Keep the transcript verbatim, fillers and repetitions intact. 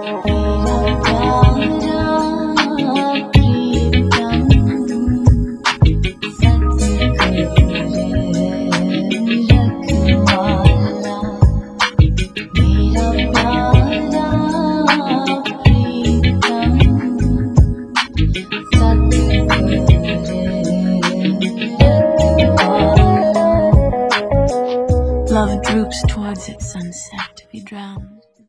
Love droops towards its sunset to be drowned.